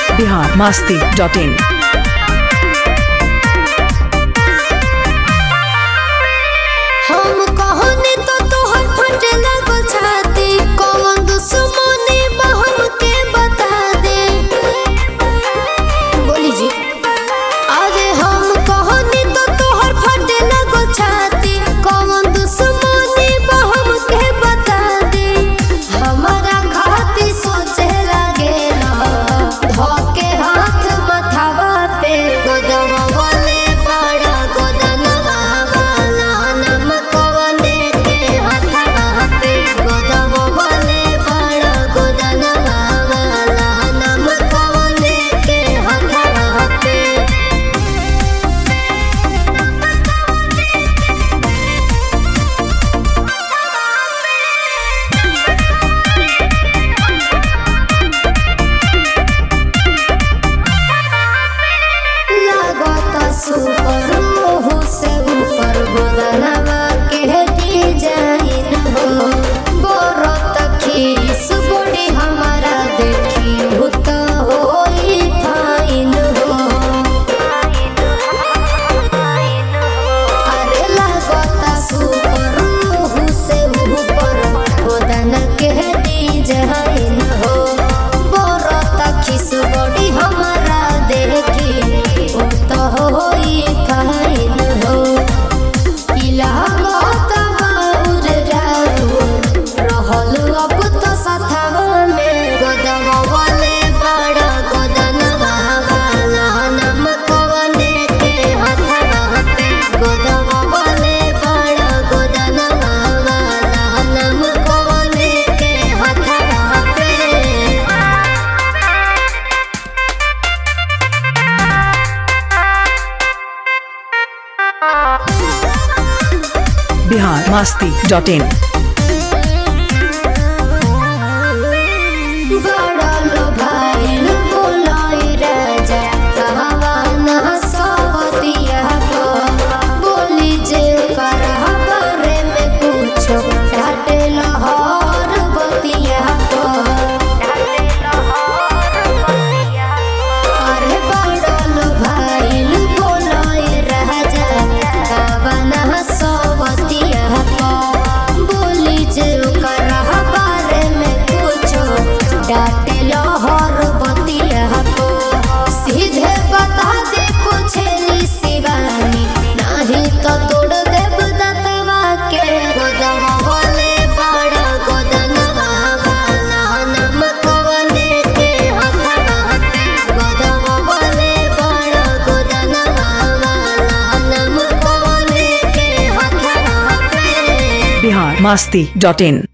biharmasti.in। हम कहनी तो तोहर फटे लगल छाती, कौन दुश्मनी बा हमके बता दे। बोली जी अरे हम कहनी तो तोहर फटे लगल छाती, कौन दुश्मनी बा हमके बता दे। हमारा खाती सोचे लगे धोके हाथ मथावा पे गोदवा वाले बड़ा गोदनवा वाला नमकवने के हाथवा पे गोदवा वाले बड़ा गोदनवा वाला नमकवने के हाथवा पे। लागता सुपर रोहू से ऊपर गोदनवा के डिजाइन हो, बरत खीस बड़ी हमारा देखी भूत होई फाइन हो। अरे लागता सुपर रोहू से ऊपर गोदन के डिजाइन हो, बरत खीस बड़ी हमारा देखी होई फाइन हो। इलाहाबाद बाउर रहल अब तो सथवा में गोदवा वाले बड़ा गोदनवा वाला नमकवने के हाथवा पे गोदवा वाले बड़ा गोदनवा वाला नमकवने के हाथवा पे। biharmasti.in। बड़ा लो भाई लो बोलाई राजा कहवा ना सवतिया को, बोली जे कर बारे में पूछो डाटे लहर बतिया को। अरे बड़ा लो भाई लो बोलाई राजा कहवा ना सवतिया को, बोली जे कर बारे में पूछो डाटे लहर बतिया को। सीधे बता दे पूछेली शिवानी, नहीं तो तोड़ देब दतवा के गोदवा वाले बड़ा गोदनवा वाला नमकवने के हाथवा पे गोदवा वाले बड़ा गोदनवा वाला नमकवने के हाथवा पे। biharmasti.in।